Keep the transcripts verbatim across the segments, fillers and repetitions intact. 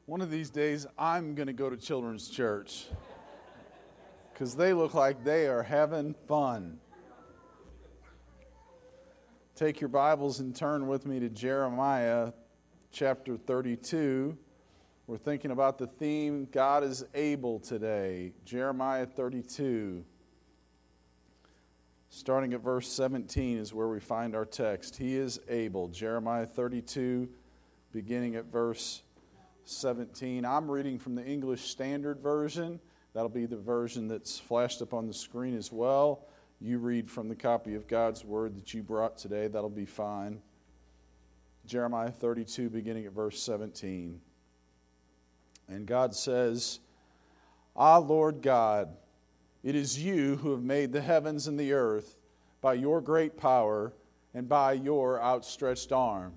One of these days, I'm going to go to children's church because they look like they are having fun. Take your Bibles and turn with me to Jeremiah chapter thirty-two. We're thinking about the theme, God is able today. Jeremiah thirty-two. Starting at verse seventeen is where we find our text. He is able. Jeremiah thirty-two, beginning at verse seventeen. I'm reading from the English Standard Version. That'll be the version that's flashed up on the screen as well. You read from the copy of God's Word that you brought today. That'll be fine. Jeremiah thirty-two, beginning at verse seventeen. And God says, Ah, Lord God, it is you who have made the heavens and the earth by your great power and by your outstretched arm.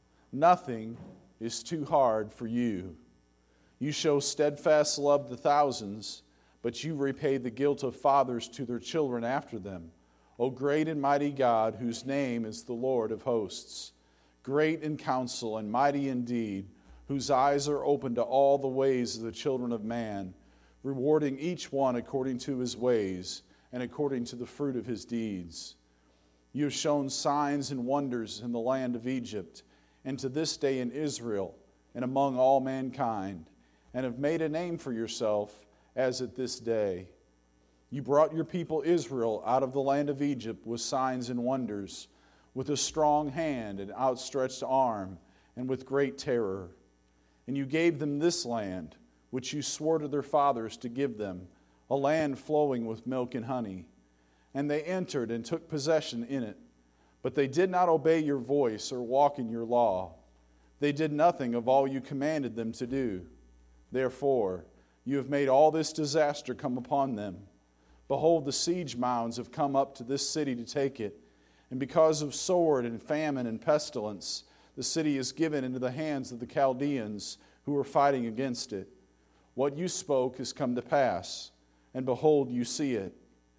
Nothing is too hard for you. You show steadfast love to thousands, but you repay the guilt of fathers to their children after them. O great and mighty God, whose name is the Lord of hosts, great in counsel and mighty in deed, whose eyes are open to all the ways of the children of man, rewarding each one according to his ways and according to the fruit of his deeds. You have shown signs and wonders in the land of Egypt, and to this day in Israel, and among all mankind, and have made a name for yourself as at this day. You brought your people Israel out of the land of Egypt with signs and wonders, with a strong hand and outstretched arm, and with great terror. And you gave them this land, which you swore to their fathers to give them, a land flowing with milk and honey. And they entered and took possession in it. But they did not obey your voice or walk in your law. They did nothing of all you commanded them to do. Therefore, you have made all this disaster come upon them. Behold, the siege mounds have come up to this city to take it. And because of sword and famine and pestilence, the city is given into the hands of the Chaldeans who are fighting against it. What you spoke has come to pass, and behold, you see it.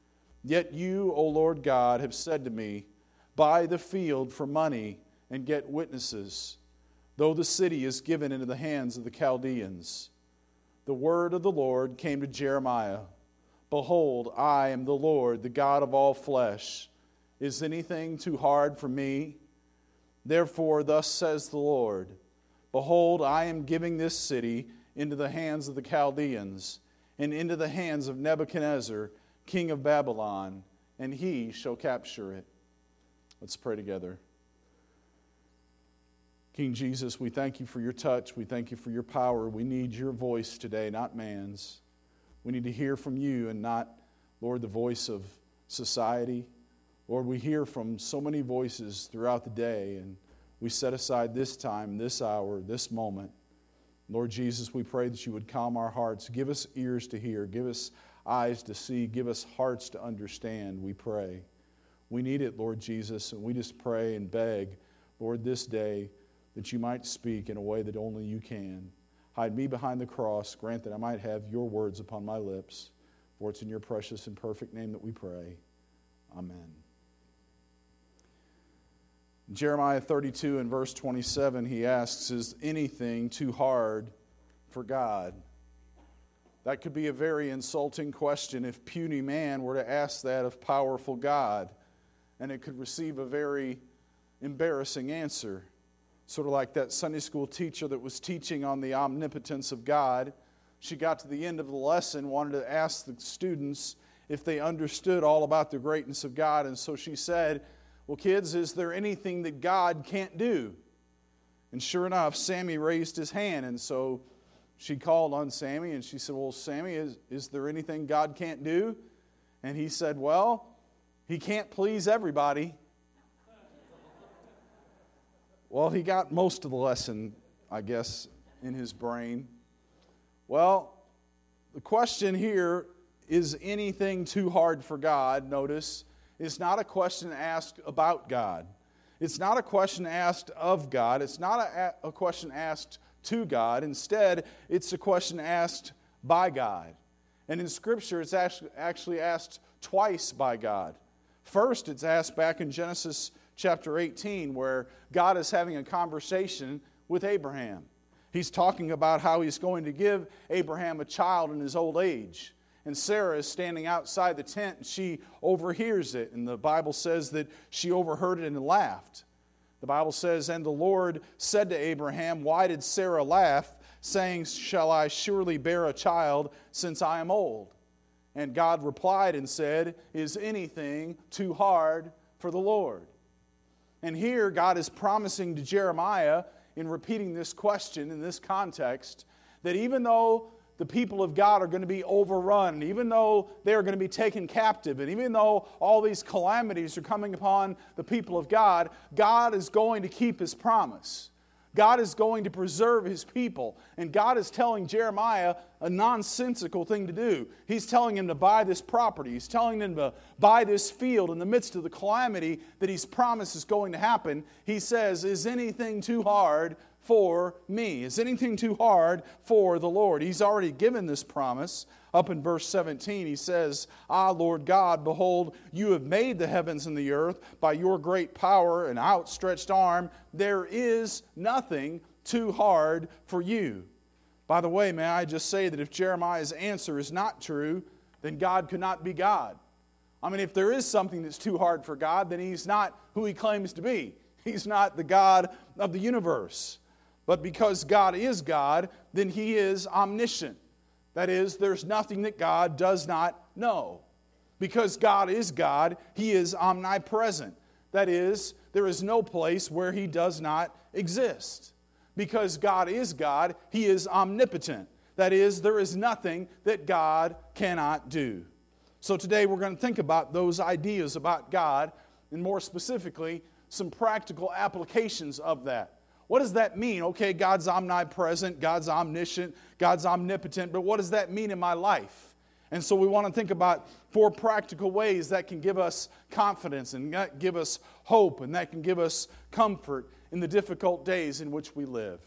Yet you, O Lord God, have said to me, buy the field for money and get witnesses, though the city is given into the hands of the Chaldeans. The word of the Lord came to Jeremiah. Behold, I am the Lord, the God of all flesh. Is anything too hard for me? Therefore, thus says the Lord, behold, I am giving this city into the hands of the Chaldeans, and into the hands of Nebuchadnezzar, king of Babylon, and he shall capture it. Let's pray together. King Jesus, we thank you for your touch. We thank you for your power. We need your voice today, not man's. We need to hear from you and not, Lord, the voice of society. Lord, we hear from so many voices throughout the day, and we set aside this time, this hour, this moment. Lord Jesus, we pray that you would calm our hearts. Give us ears to hear. Give us eyes to see. Give us hearts to understand, we pray. We need it, Lord Jesus, and we just pray and beg, Lord, this day that you might speak in a way that only you can. Hide me behind the cross. Grant that I might have your words upon my lips. For it's in your precious and perfect name that we pray. Amen. In Jeremiah thirty-two and verse twenty-seven, he asks, is anything too hard for God? That could be a very insulting question if puny man were to ask that of powerful God. And it could receive a very embarrassing answer. Sort of like that Sunday school teacher that was teaching on the omnipotence of God. She got to the end of the lesson, wanted to ask the students if they understood all about the greatness of God. And so she said, well, kids, is there anything that God can't do? And sure enough, Sammy raised his hand. And so she called on Sammy and she said, well, Sammy, is, is there anything God can't do? And he said, well, he can't please everybody. Well, he got most of the lesson, I guess, in his brain. Well, the question here, is anything too hard for God? Notice, it's not a question asked about God. It's not a question asked of God. It's not a, a question asked to God. Instead, it's a question asked by God. And in Scripture, it's actually, actually asked twice by God. First, it's asked back in Genesis chapter eighteen, where God is having a conversation with Abraham. He's talking about how he's going to give Abraham a child in his old age. And Sarah is standing outside the tent, and she overhears it. And the Bible says that she overheard it and laughed. The Bible says, and the Lord said to Abraham, why did Sarah laugh, saying, shall I surely bear a child, since I am old? And God replied and said, is anything too hard for the Lord? And here God is promising to Jeremiah, in repeating this question in this context, that even though the people of God are going to be overrun, and even though they are going to be taken captive, and even though all these calamities are coming upon the people of God, God is going to keep His promise. God is going to preserve His people. And God is telling Jeremiah a nonsensical thing to do. He's telling him to buy this property. He's telling him to buy this field in the midst of the calamity that He's promised is going to happen. He says, is anything too hard for me? Is anything too hard for the Lord? He's already given this promise. Up in verse seventeen, he says, ah, Lord God, behold, you have made the heavens and the earth by your great power and outstretched arm. There is nothing too hard for you. By the way, may I just say that if Jeremiah's answer is not true, then God could not be God. I mean, if there is something that's too hard for God, then He's not who He claims to be. He's not the God of the universe. But because God is God, then He is omniscient. That is, there's nothing that God does not know. Because God is God, He is omnipresent. That is, there is no place where He does not exist. Because God is God, He is omnipotent. That is, there is nothing that God cannot do. So today we're going to think about those ideas about God, and more specifically, some practical applications of that. What does that mean? Okay, God's omnipresent, God's omniscient, God's omnipotent, but what does that mean in my life? And so we want to think about four practical ways that can give us confidence and that give us hope and that can give us comfort in the difficult days in which we live.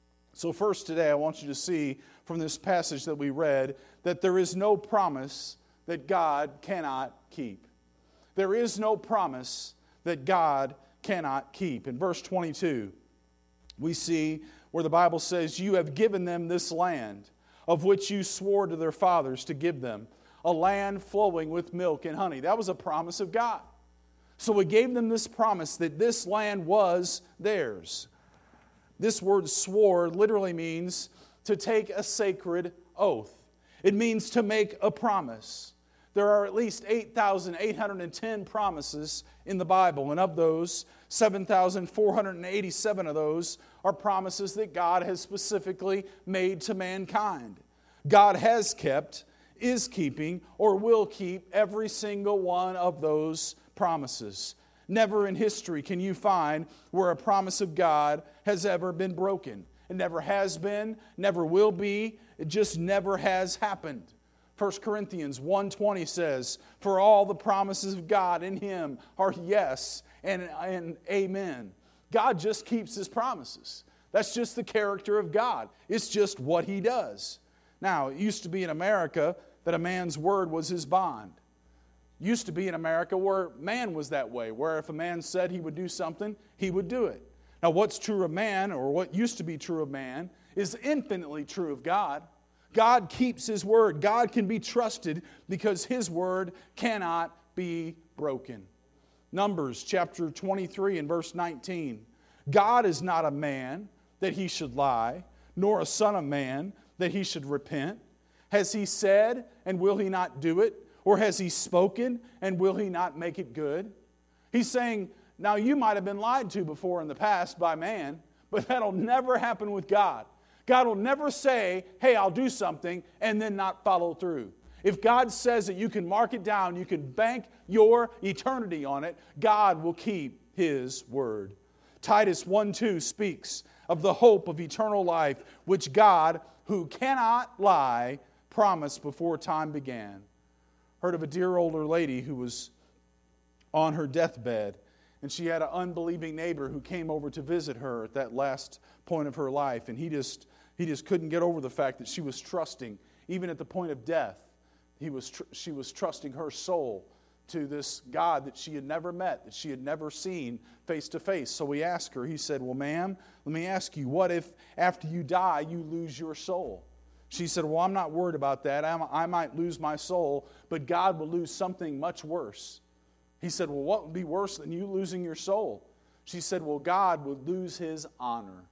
So first today, I want you to see from this passage that we read that there is no promise that God cannot keep. There is no promise that God cannot keep. In verse twenty-two, we see where the Bible says, you have given them this land, of which you swore to their fathers to give them, a land flowing with milk and honey. That was a promise of God. So He gave them this promise that this land was theirs. This word swore literally means to take a sacred oath. It means to make a promise. There are at least eight thousand eight hundred ten promises in the Bible, and of those, seven thousand four hundred eighty-seven of those are promises that God has specifically made to mankind. God has kept, is keeping, or will keep every single one of those promises. Never in history can you find where a promise of God has ever been broken. It never has been, never will be, it just never has happened. First Corinthians one twenty says, for all the promises of God in Him are yes and, and amen. God just keeps His promises. That's just the character of God. It's just what He does. Now, it used to be in America that a man's word was his bond. It used to be in America where man was that way, where if a man said he would do something, he would do it. Now, what's true of man, or what used to be true of man, is infinitely true of God. God keeps His word. God can be trusted because His word cannot be broken. Numbers chapter twenty-three and verse nineteen. God is not a man that He should lie, nor a son of man that He should repent. Has He said, and will He not do it? Or has He spoken, and will He not make it good? He's saying, now you might have been lied to before in the past by man, but that'll never happen with God. God will never say, hey, I'll do something, and then not follow through. If God says that you can mark it down, you can bank your eternity on it, God will keep His word. Titus one two speaks of the hope of eternal life, which God, who cannot lie, promised before time began. Heard of a dear older lady who was on her deathbed, and she had an unbelieving neighbor who came over to visit her at that last point of her life, and he just he just couldn't get over the fact that she was trusting, even at the point of death, he was tr- she was trusting her soul to this God that she had never met, that she had never seen face to face. So we asked her, he said, well, ma'am, let me ask you, what if after you die you lose your soul? She said, well, I'm not worried about that. I'm, I might lose my soul, but God will lose something much worse. He said, well, what would be worse than you losing your soul? She said, well, God would lose His honor.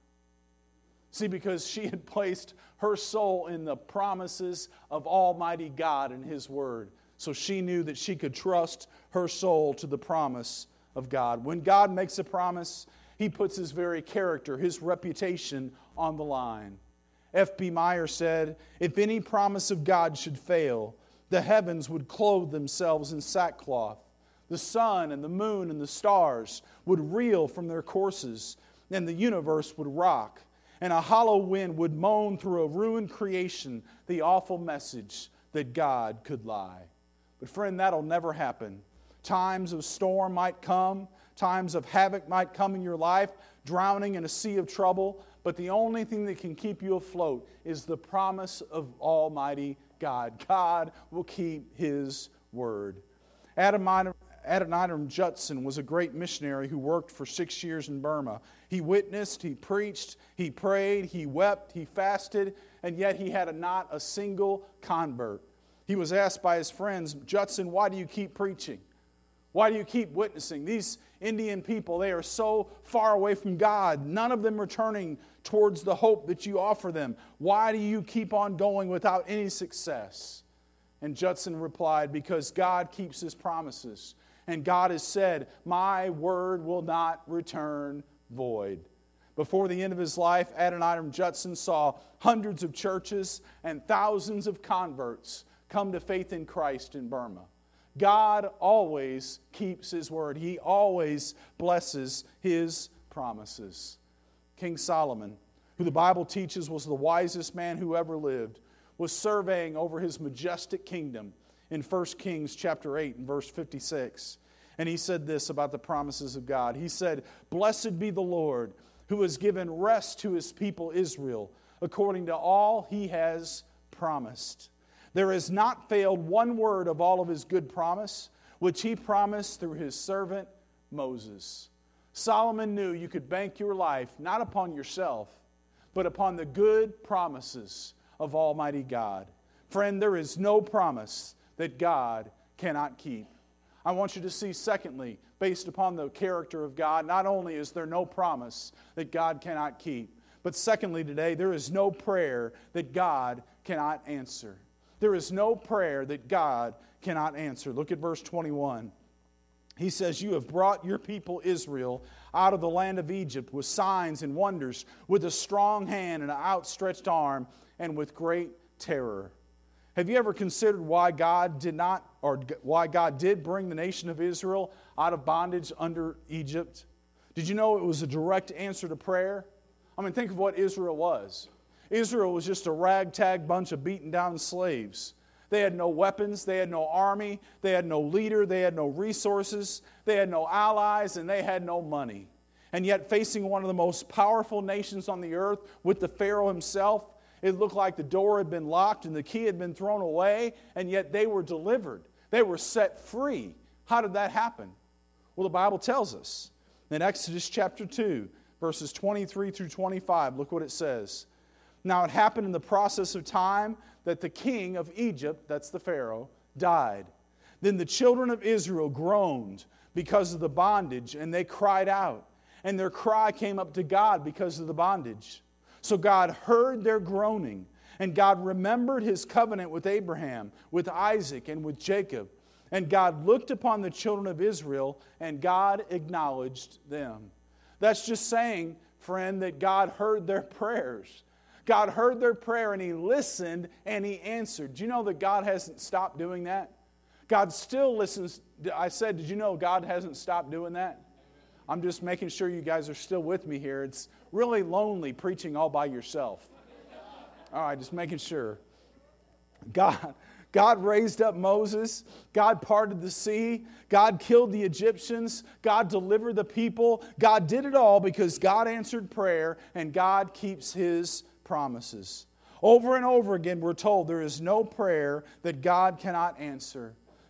See, because she had placed her soul in the promises of Almighty God and His Word. So she knew that she could trust her soul to the promise of God. When God makes a promise, He puts His very character, His reputation on the line. F B Meyer said, if any promise of God should fail, the heavens would clothe themselves in sackcloth. The sun and the moon and the stars would reel from their courses, and the universe would rock, and a hollow wind would moan through a ruined creation the awful message that God could lie. But friend, that'll never happen. Times of storm might come, times of havoc might come in your life, drowning in a sea of trouble, but the only thing that can keep you afloat is the promise of Almighty God. God will keep His word. Adoniram, Adoniram Judson was a great missionary who worked for six years in Burma. He witnessed, he preached, he prayed, he wept, he fasted, and yet he had a, not a single convert. He was asked by his friends, Judson, why do you keep preaching? Why do you keep witnessing? These Indian people, they are so far away from God. None of them returning towards the hope that you offer them. Why do you keep on going without any success? And Judson replied, because God keeps His promises. And God has said, my word will not return void. Before the end of his life, Adoniram Judson saw hundreds of churches and thousands of converts come to faith in Christ in Burma. God always keeps His word. He always blesses His promises. King Solomon, who the Bible teaches was the wisest man who ever lived, was surveying over his majestic kingdom in First Kings chapter eight and verse fifty-six. And he said this about the promises of God. He said, blessed be the Lord, who has given rest to His people Israel, according to all He has promised. There has not failed one word of all of His good promise, which He promised through His servant Moses. Solomon knew you could bank your life not upon yourself, but upon the good promises of Almighty God. Friend, there is no promise that God cannot keep. I want you to see, secondly, based upon the character of God, not only is there no promise that God cannot keep, but secondly today, there is no prayer that God cannot answer. There is no prayer that God cannot answer. Look at verse twenty-one. He says, you have brought your people Israel out of the land of Egypt with signs and wonders, with a strong hand and an outstretched arm, and with great terror. Have you ever considered why God did not, or why God did bring the nation of Israel out of bondage under Egypt? Did you know it was a direct answer to prayer? I mean, think of what Israel was. Israel was just a ragtag bunch of beaten down slaves. They had no weapons, they had no army, they had no leader, they had no resources, they had no allies, and they had no money. And yet, facing one of the most powerful nations on the earth with the Pharaoh himself, it looked like the door had been locked and the key had been thrown away, and yet they were delivered. They were set free. How did that happen? Well, the Bible tells us. In Exodus chapter two, verses twenty-three through twenty-five, look what it says. Now it happened in the process of time that the king of Egypt, that's the Pharaoh, died. Then the children of Israel groaned because of the bondage, and they cried out. And their cry came up to God because of the bondage. So God heard their groaning, and God remembered His covenant with Abraham, with Isaac, and with Jacob. And God looked upon the children of Israel, and God acknowledged them. That's just saying, friend, that God heard their prayers. God heard their prayer, and He listened, and He answered. Do you know that God hasn't stopped doing that? God still listens. I said, did you know God hasn't stopped doing that? I'm just making sure you guys are still with me here. It's really lonely preaching all by yourself. All right, just making sure. God, God raised up Moses. God parted the sea. God killed the Egyptians. God delivered the people. God did it all because God answered prayer, and God keeps His promises. Over and over again, we're told there is no prayer that God cannot answer.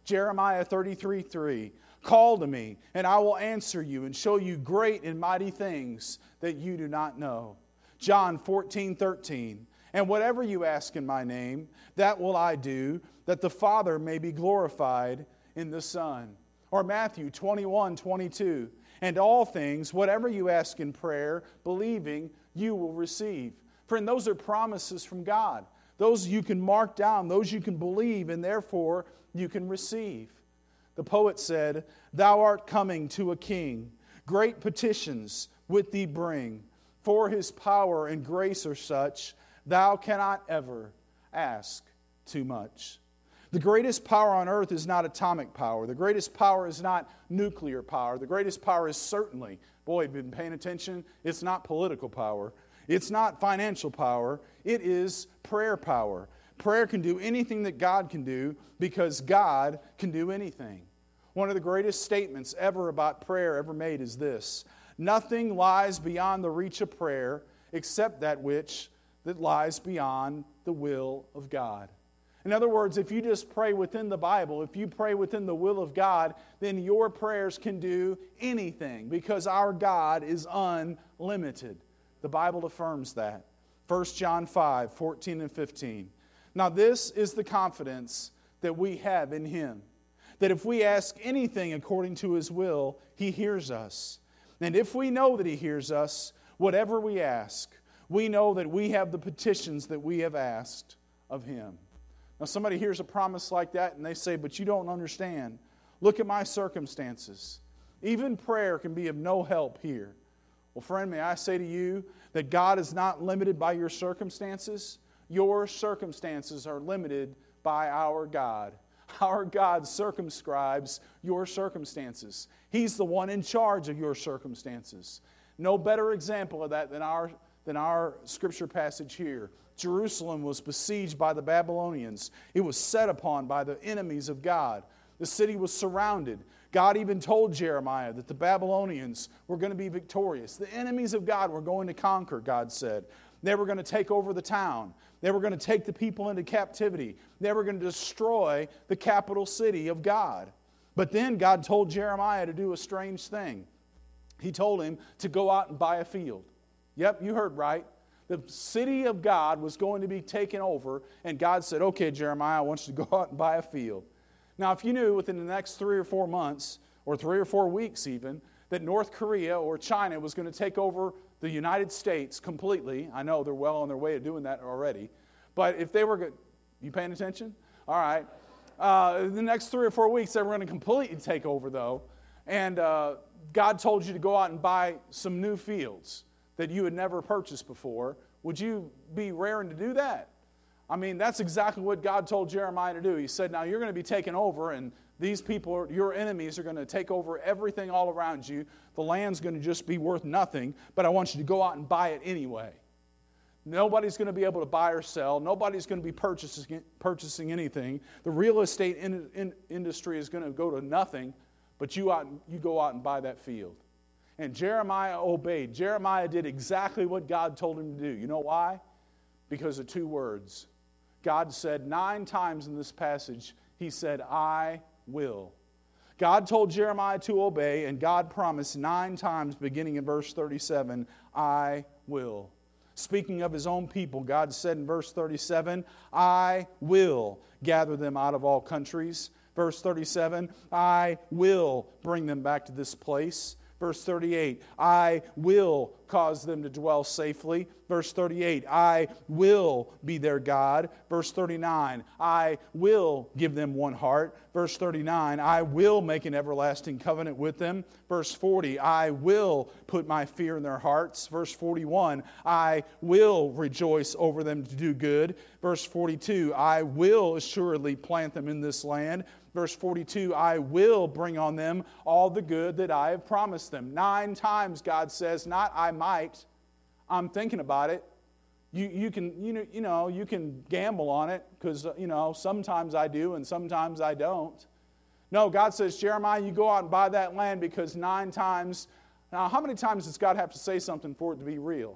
Jeremiah thirty-three three. Call to me, and I will answer you and show you great and mighty things that you do not know. John fourteen thirteen. And whatever you ask in my name, that will I do, that the Father may be glorified in the Son. Or Matthew twenty-one twenty-two. And all things, whatever you ask in prayer, believing, you will receive. Friend, those are promises from God. Those you can mark down, those you can believe, and therefore you can receive. The poet said, Thou art coming to a king, great petitions with thee bring, for his power and grace are such, thou cannot ever ask too much. The greatest power on earth is not atomic power. The greatest power is not nuclear power. The greatest power is certainly, boy, you've been paying attention, it's not political power. It's not financial power. It is prayer power. Prayer can do anything that God can do because God can do anything. One of the greatest statements ever about prayer ever made is this: nothing lies beyond the reach of prayer except that which that lies beyond the will of God. In other words, if you just pray within the Bible, if you pray within the will of God, then your prayers can do anything because our God is unlimited. The Bible affirms that. First John five fourteen and fifteen. Now this is the confidence that we have in Him, that if we ask anything according to His will, He hears us. And if we know that He hears us, whatever we ask, we know that we have the petitions that we have asked of Him. Now somebody hears a promise like that and they say, but you don't understand. Look at my circumstances. Even prayer can be of no help here. Well, friend, may I say to you that God is not limited by your circumstances. Your circumstances are limited by our God. Our God circumscribes your circumstances. He's the one in charge of your circumstances. No better example of that than our, than our scripture passage here. Jerusalem was besieged by the Babylonians. It was set upon by the enemies of God. The city was surrounded. God even told Jeremiah that the Babylonians were going to be victorious. The enemies of God were going to conquer, God said. They were going to take over the town. They were going to take the people into captivity. They were going to destroy the capital city of God. But then God told Jeremiah to do a strange thing. He told him to go out and buy a field. Yep, you heard right. The city of God was going to be taken over, and God said, okay, Jeremiah, I want you to go out and buy a field. Now, if you knew within the next three or four months, or three or four weeks even, that North Korea or China was going to take over the United States completely, I know they're well on their way to doing that already, but if they were going, you paying attention? All right. Uh, the next three or four weeks, they were going to completely take over, though, and uh, God told you to go out and buy some new fields that you had never purchased before. Would you be raring to do that? I mean, that's exactly what God told Jeremiah to do. He said, now you're going to be taken over, and these people, your enemies, are going to take over everything all around you. The land's going to just be worth nothing, but I want you to go out and buy it anyway. Nobody's going to be able to buy or sell. Nobody's going to be purchasing, purchasing anything. The real estate in, in, industry is going to go to nothing, but you, out, you go out and buy that field. And Jeremiah obeyed. Jeremiah did exactly what God told him to do. You know why? Because of two words. God said nine times in this passage, He said, I will. God told Jeremiah to obey, and God promised nine times, beginning in verse thirty-seven, I will. Speaking of His own people, God said in verse thirty-seven, I will gather them out of all countries. Verse thirty-seven, I will bring them back to this place. Verse thirty-eight, I will cause them to dwell safely. Verse thirty-eight, I will be their God. Verse thirty-nine, I will give them one heart. Verse thirty-nine, I will make an everlasting covenant with them. Verse forty, I will put my fear in their hearts. Verse forty-one, I will rejoice over them to do good. Verse forty-two, I will assuredly plant them in this land. Verse forty-two, I will bring on them all the good that I have promised them. Nine times God says, not I might, I'm thinking about it. You, you, can, you, know, you know, you can gamble on it because, you know, sometimes I do and sometimes I don't. No, God says, Jeremiah, you go out and buy that land because nine times. Now, how many times does God have to say something for it to be real?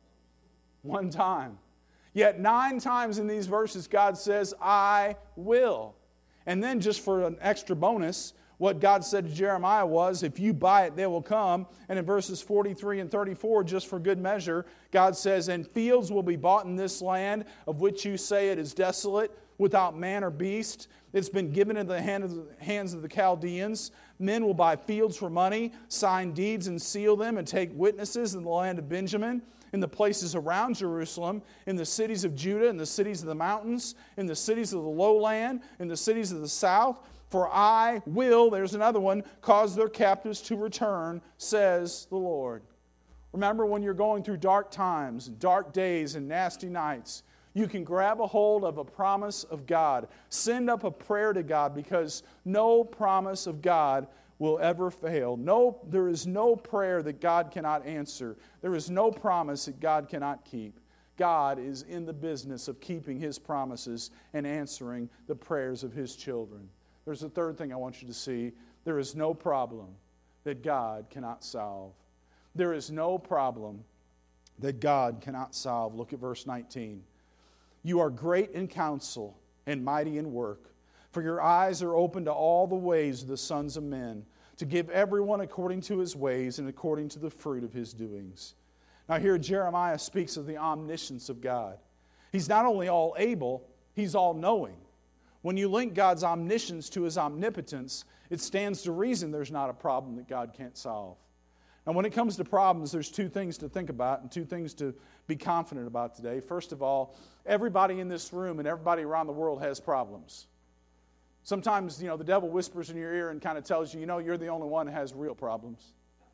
One time. Yet nine times in these verses, God says, I will. And then just for an extra bonus, what God said to Jeremiah was, if you buy it, they will come. And in verses forty-three and thirty-four, just for good measure, God says, and fields will be bought in this land, of which you say it is desolate, without man or beast. It's been given into the hand of the hands of the Chaldeans. Men will buy fields for money, sign deeds and seal them, and take witnesses in the land of Benjamin, in the places around Jerusalem, in the cities of Judah, in the cities of the mountains, in the cities of the lowland, in the cities of the south. For I will, there's another one, cause their captives to return, says the Lord. Remember, when you're going through dark times, dark days, and nasty nights, you can grab a hold of a promise of God. Send up a prayer to God, because no promise of God will ever fail. No, there is no prayer that God cannot answer. There is no promise that God cannot keep. God is in the business of keeping His promises and answering the prayers of His children. There's a third thing I want you to see. There is no problem that God cannot solve. There is no problem that God cannot solve. Look at verse nineteen. You are great in counsel and mighty in work, for your eyes are open to all the ways of the sons of men, to give everyone according to his ways and according to the fruit of his doings. Now here Jeremiah speaks of the omniscience of God. He's not only all able, He's all knowing. When you link God's omniscience to His omnipotence, it stands to reason there's not a problem that God can't solve. And when it comes to problems, there's two things to think about and two things to be confident about today. First of all, everybody in this room and everybody around the world has problems. Sometimes, you know, the devil whispers in your ear and kind of tells you, you know, you're the only one that has real problems.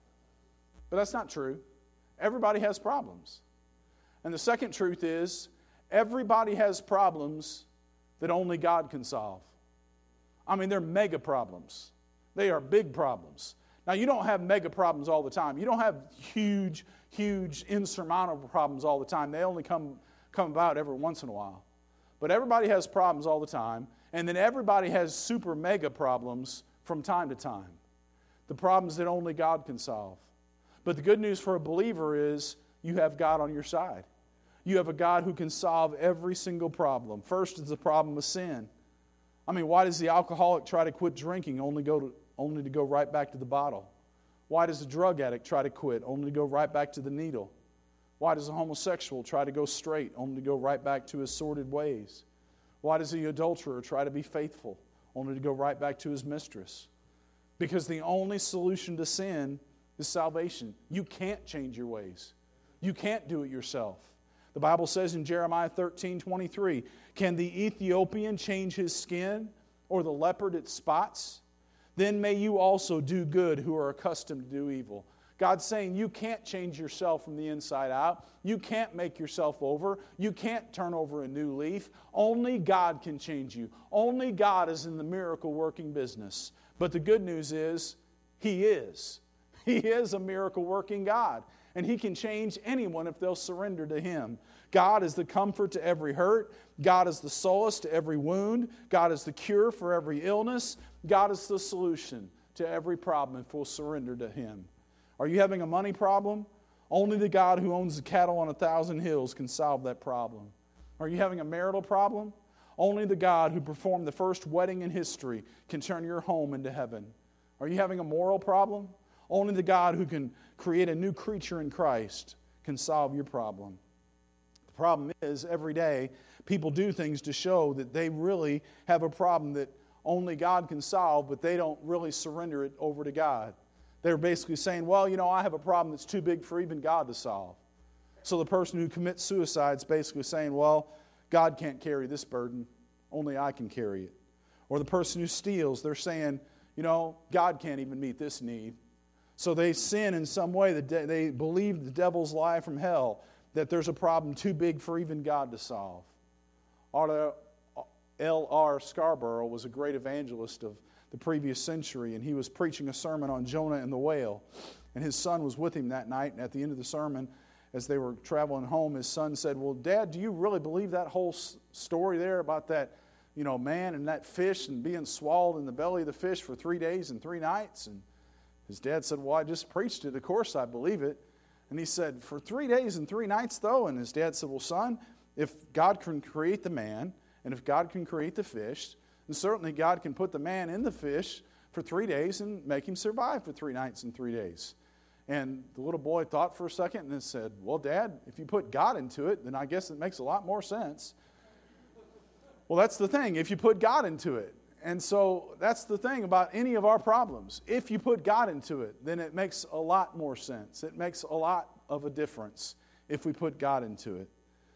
But that's not true. Everybody has problems. And the second truth is, everybody has problems that only God can solve. I mean, they're mega problems. They are big problems. Now, you don't have mega problems all the time. You don't have huge, huge, insurmountable problems all the time. They only come, come about every once in a while. But everybody has problems all the time. And then everybody has super mega problems from time to time. The problems that only God can solve. But the good news for a believer is you have God on your side. You have a God who can solve every single problem. First is the problem of sin. I mean, why does the alcoholic try to quit drinking only go to only to go right back to the bottle? Why does a drug addict try to quit only to go right back to the needle? Why does a homosexual try to go straight only to go right back to his sordid ways? Why does the adulterer try to be faithful only to go right back to his mistress? Because the only solution to sin is salvation. You can't change your ways. You can't do it yourself. The Bible says in Jeremiah thirteen twenty-three, can the Ethiopian change his skin, or the leopard its spots? Then may you also do good who are accustomed to do evil. God's saying you can't change yourself from the inside out. You can't make yourself over. You can't turn over a new leaf. Only God can change you. Only God is in the miracle working business. But the good news is, He is. He is a miracle working God. And He can change anyone if they'll surrender to Him. God is the comfort to every hurt. God is the solace to every wound. God is the cure for every illness. God is the solution to every problem if we'll surrender to Him. Are you having a money problem? Only the God who owns the cattle on a thousand hills can solve that problem. Are you having a marital problem? Only the God who performed the first wedding in history can turn your home into heaven. Are you having a moral problem? Only the God who can create a new creature in Christ can solve your problem. The problem is, every day, people do things to show that they really have a problem that only God can solve, but they don't really surrender it over to God. They're basically saying, well, you know, I have a problem that's too big for even God to solve. So the person who commits suicide is basically saying, well, God can't carry this burden. Only I can carry it. Or the person who steals, they're saying, you know, God can't even meet this need. So they sin in some way. That de- they believe the devil's lie from hell, that there's a problem too big for even God to solve. L R Scarborough was a great evangelist of the previous century, and he was preaching a sermon on Jonah and the whale. And his son was with him that night, and at the end of the sermon, as they were traveling home, his son said, well, Dad, do you really believe that whole story there about that, you know, man and that fish and being swallowed in the belly of the fish for three days and three nights? And his dad said, well, I just preached it. Of course I believe it. And he said, for three days and three nights, though? And his dad said, well, son, if God can create the man, and if God can create the fish, And certainly God can put the man in the fish for three days and make him survive for three nights and three days. And the little boy thought for a second and then said, well, Dad, if you put God into it, then I guess it makes a lot more sense. Well, that's the thing, if you put God into it. And so that's the thing about any of our problems. If you put God into it, then it makes a lot more sense. It makes a lot of a difference if we put God into it.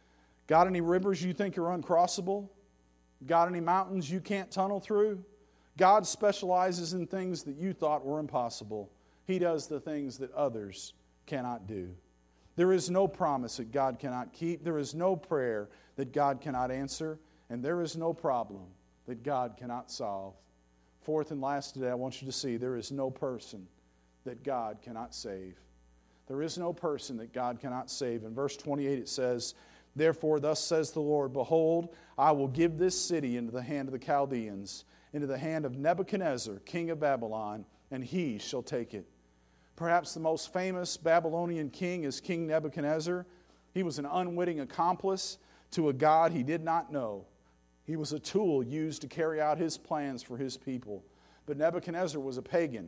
Got any rivers you think are uncrossable? Got any mountains you can't tunnel through? God specializes in things that you thought were impossible. He does the things that others cannot do. There is no promise that God cannot keep. There is no prayer that God cannot answer. And there is no problem that God cannot solve. Fourth and last today, I want you to see there is no person that God cannot save. There is no person that God cannot save. In verse twenty-eight it says, therefore thus says the Lord, behold, I will give this city into the hand of the Chaldeans, into the hand of Nebuchadnezzar, king of Babylon, and he shall take it. Perhaps the most famous Babylonian king is King Nebuchadnezzar. He was an unwitting accomplice to a God he did not know. He was a tool used to carry out his plans for his people. But Nebuchadnezzar was a pagan.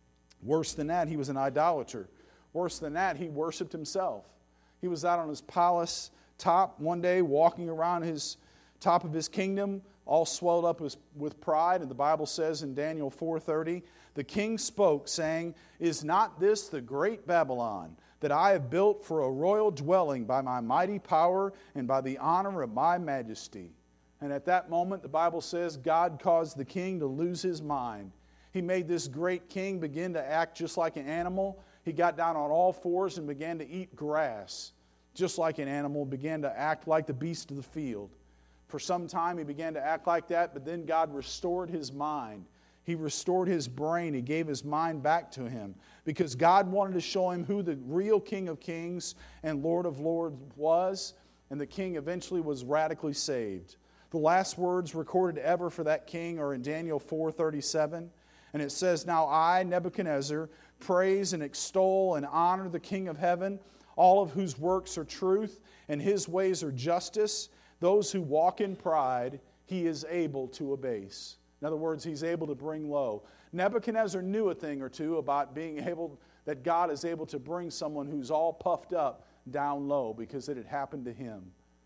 Worse than that, he was an idolater. Worse than that, he worshipped himself. He was out on his palace top one day, walking around his top of his kingdom, all swelled up with, with pride. And the Bible says in Daniel four thirty, the king spoke, saying, is not this the great Babylon that I have built for a royal dwelling by my mighty power and by the honor of my majesty? And at that moment, the Bible says, God caused the king to lose his mind. He made this great king begin to act just like an animal. He got down on all fours and began to eat grass, just like an animal, began to act like the beast of the field. For some time, he began to act like that, but then God restored his mind. He restored his brain. He gave his mind back to him because God wanted to show him who the real King of Kings and Lord of Lords was, and the king eventually was radically saved. The last words recorded ever for that king are in Daniel four thirty-seven, and it says, now I, Nebuchadnezzar, praise and extol and honor the King of heaven, all of whose works are truth and his ways are justice. Those who walk in pride, he is able to abase. In other words, he's able to bring low. Nebuchadnezzar knew a thing or two about being able, that God is able to bring someone who's all puffed up down low because it had happened to him.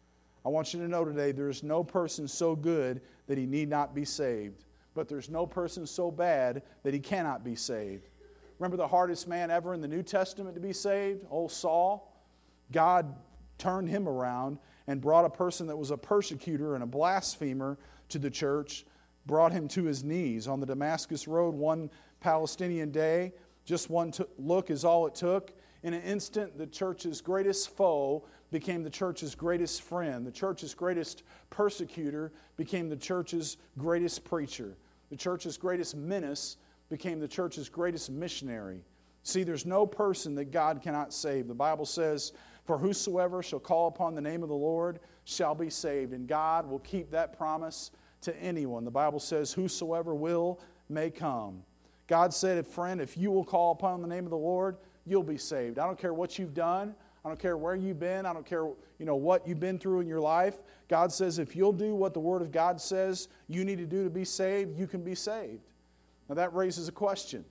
I want you to know today, there is no person so good that he need not be saved. But there's no person so bad that he cannot be saved. Remember the hardest man ever in the New Testament to be saved? Old Saul. God turned him around and brought a person that was a persecutor and a blasphemer to the church, brought him to his knees on the Damascus Road one Palestinian day. Just one t- look is all it took. In an instant, the church's greatest foe became the church's greatest friend. The church's greatest persecutor became the church's greatest preacher. The church's greatest menace became the church's greatest missionary. See, there's no person that God cannot save. The Bible says, for whosoever shall call upon the name of the Lord shall be saved. And God will keep that promise to anyone. The Bible says, whosoever will may come. God said, if friend, if you will call upon the name of the Lord, you'll be saved. I don't care what you've done. I don't care where you've been. I don't care, you know, what you've been through in your life. God says if you'll do what the Word of God says you need to do to be saved, you can be saved. Now that raises a question.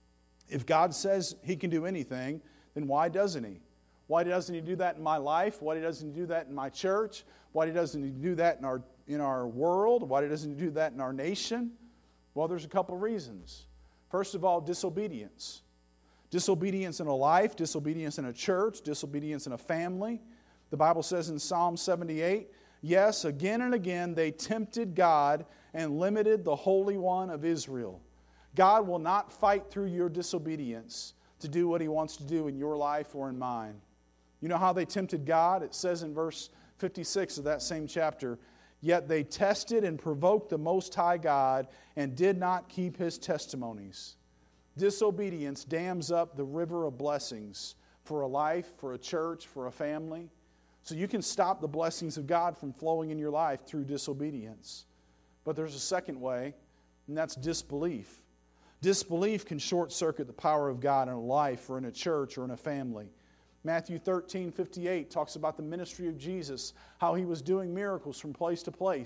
If God says He can do anything, then why doesn't He? Why doesn't He do that in my life? Why doesn't He do that in my church? Why doesn't He do that in our, in our world? Why doesn't He do that in our nation? Well, there's a couple reasons. First of all, disobedience. Disobedience in a life, disobedience in a church, disobedience in a family. The Bible says in Psalm seventy-eight, yes, again and again they tempted God and limited the Holy One of Israel. God will not fight through your disobedience to do what He wants to do in your life or in mine. You know how they tempted God? It says in verse fifty-six of that same chapter, yet they tested and provoked the Most High God and did not keep His testimonies. Disobedience dams up the river of blessings for a life, for a church, for a family. So you can stop the blessings of God from flowing in your life through disobedience. But there's a second way, and that's disbelief. Disbelief can short-circuit the power of God in a life or in a church or in a family. Matthew thirteen fifty-eight talks about the ministry of Jesus, how He was doing miracles from place to place.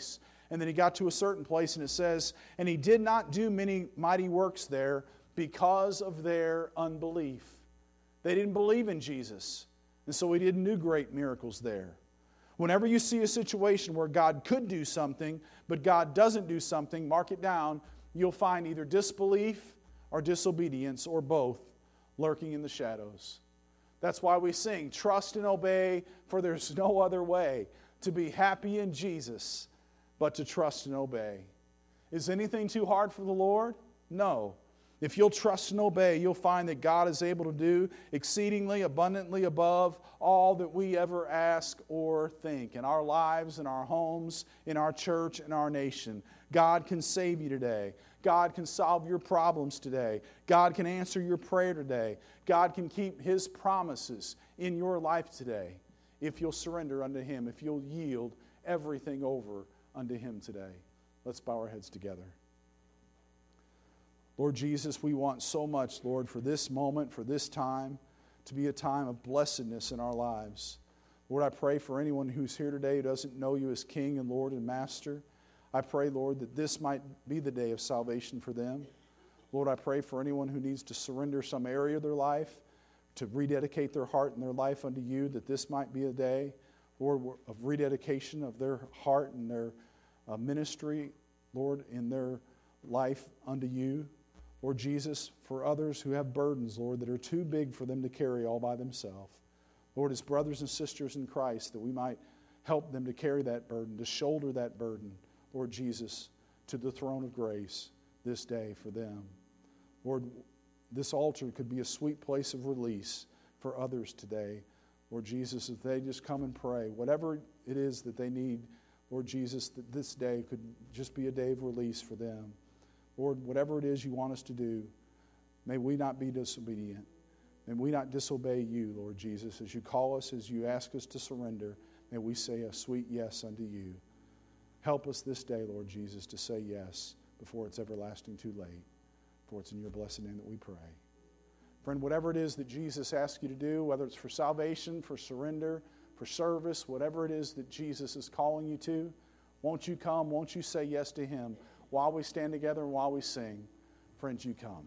And then he got to a certain place, and it says, and he did not do many mighty works there because of their unbelief. They didn't believe in Jesus, and so he didn't do great miracles there. Whenever you see a situation where God could do something, but God doesn't do something, mark it down, you'll find either disbelief or disobedience or both lurking in the shadows. That's why we sing, trust and obey, for there's no other way to be happy in Jesus but to trust and obey. Is anything too hard for the Lord? No. If you'll trust and obey, you'll find that God is able to do exceedingly abundantly above all that we ever ask or think in our lives, in our homes, in our church, in our nation. God can save you today. God can solve your problems today. God can answer your prayer today. God can keep His promises in your life today if you'll surrender unto Him, if you'll yield everything over unto Him today. Let's bow our heads together. Lord Jesus, we want so much, Lord, for this moment, for this time, to be a time of blessedness in our lives. Lord, I pray for anyone who's here today who doesn't know You as King and Lord and Master. I pray, Lord, that this might be the day of salvation for them. Lord, I pray for anyone who needs to surrender some area of their life, to rededicate their heart and their life unto You, that this might be a day, Lord, of rededication of their heart and their uh, ministry, Lord, in their life unto You. Lord Jesus, for others who have burdens, Lord, that are too big for them to carry all by themselves. Lord, as brothers and sisters in Christ, that we might help them to carry that burden, to shoulder that burden, Lord Jesus, to the throne of grace this day for them. Lord, this altar could be a sweet place of release for others today. Lord Jesus, if they just come and pray, whatever it is that they need, Lord Jesus, that this day could just be a day of release for them. Lord, whatever it is You want us to do, may we not be disobedient. May we not disobey You, Lord Jesus. As You call us, as You ask us to surrender, may we say a sweet yes unto You. Help us this day, Lord Jesus, to say yes before it's everlasting too late. For it's in Your blessed name that we pray. Friend, whatever it is that Jesus asks you to do, whether it's for salvation, for surrender, for service, whatever it is that Jesus is calling you to, won't you come? Won't you say yes to Him? While we stand together and while we sing, friends, you come.